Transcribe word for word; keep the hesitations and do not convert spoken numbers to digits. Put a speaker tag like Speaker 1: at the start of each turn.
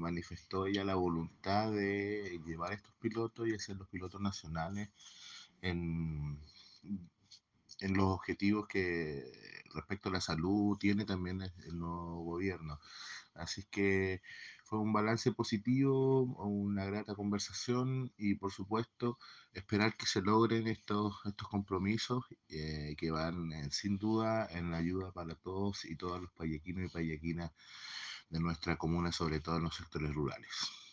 Speaker 1: manifestó ella la voluntad de llevar estos pilotos y hacer los pilotos nacionales en, en los objetivos que respecto a la salud tiene también el el nuevo gobierno. Así que fue un balance positivo, una grata conversación y por supuesto esperar que se logren estos, estos compromisos eh, que van eh, sin duda en la ayuda para todos y todas los payaquinos y payaquinas de nuestra comuna, sobre todo en los sectores rurales.